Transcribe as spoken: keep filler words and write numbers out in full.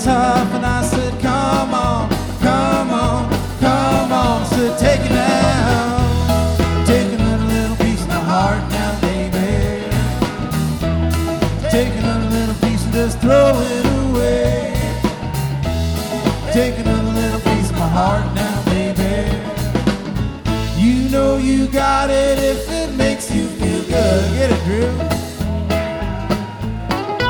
tough, and I said, come on, come on, come on. I said, take it now, take another little piece of my heart now, baby. Take another little piece and just throw it away. Take another little piece of my heart now, baby. You know you got it if it makes you feel good. Get it, Drew.